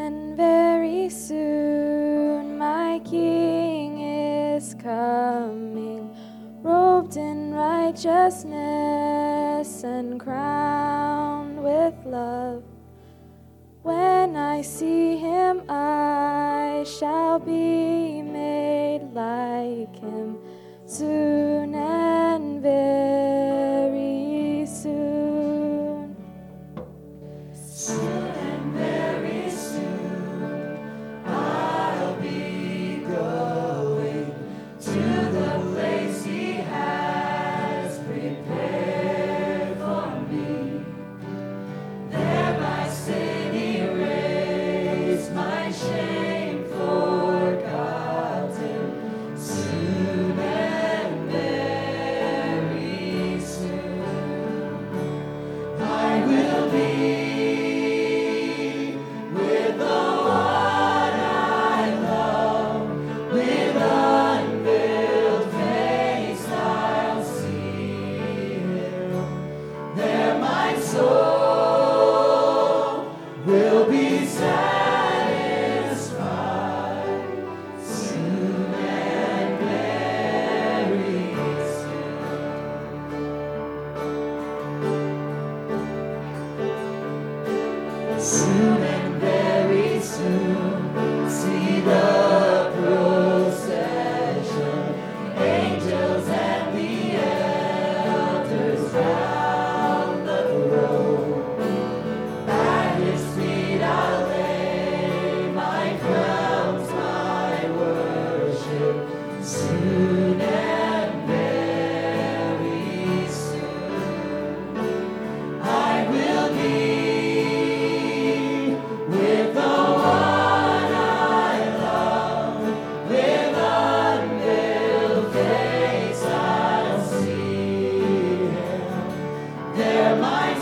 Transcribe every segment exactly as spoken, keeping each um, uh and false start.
and very soon my King is coming, robed in righteousness and crowned with love. When I see him, I shall be made like him soon and very soon. Soon and very soon, I'll be going to the place he has prepared for me. There my sin erased, my shame forgotten. Soon and very soon, I will be with the one I love. With unveiled face I'll see him. There my soul will be satisfied. Soon and very soon. Soon and very soon, see the procession, angels and the elders round the throne. At his feet I'll lay my crowns, my worship. Soon and very soon, I will be with the one I love. With unveiled face I'll see him. There my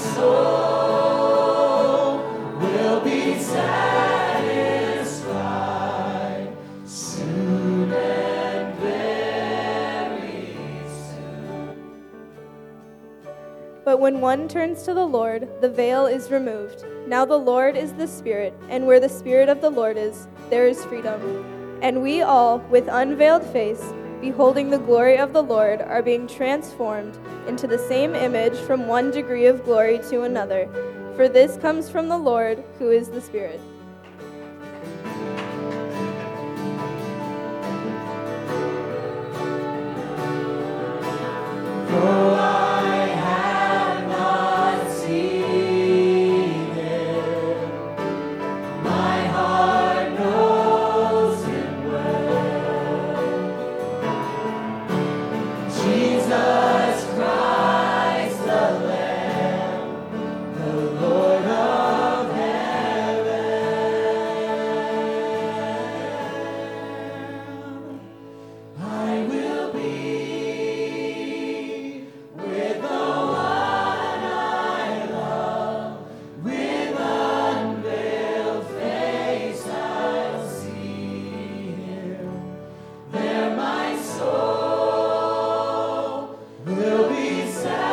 soul will be satisfied. Soon and very soon. But when one turns to the Lord, the veil is removed. Now the Lord is the Spirit, and where the Spirit of the Lord is, there is freedom. And we all, with unveiled face, beholding the glory of the Lord, are being transformed into the same image from one degree of glory to another. For this comes from the Lord, who is the Spirit. Though I have not seen him, my heart knows him well. Jesus Christ, the Lamb, the Lord of heaven. I will be with the one I love. With unveiled face I'll see him. There my soul will be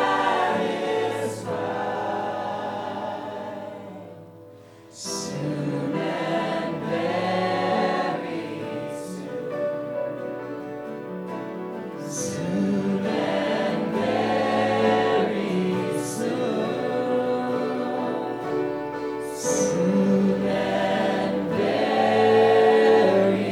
satisfied. Soon and very soon. Soon and very soon. Soon and very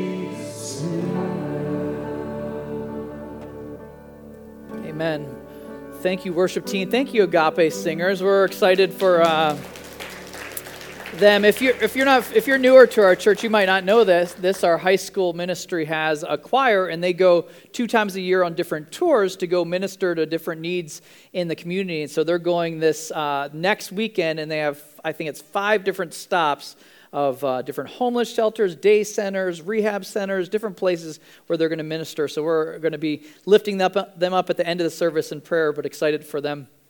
soon. Amen. Thank you, worship team. Thank you, Agape singers. We're excited for uh, them. If you're if you're not if you're newer to our church, you might not know this. This our high school ministry has a choir, and they go two times a year on different tours to go minister to different needs in the community. And so they're going this uh, next weekend, and they have I think it's five different stops of uh, different homeless shelters, day centers, rehab centers, different places where they're going to minister. So we're going to be lifting them up, them up at the end of the service in prayer, but excited for them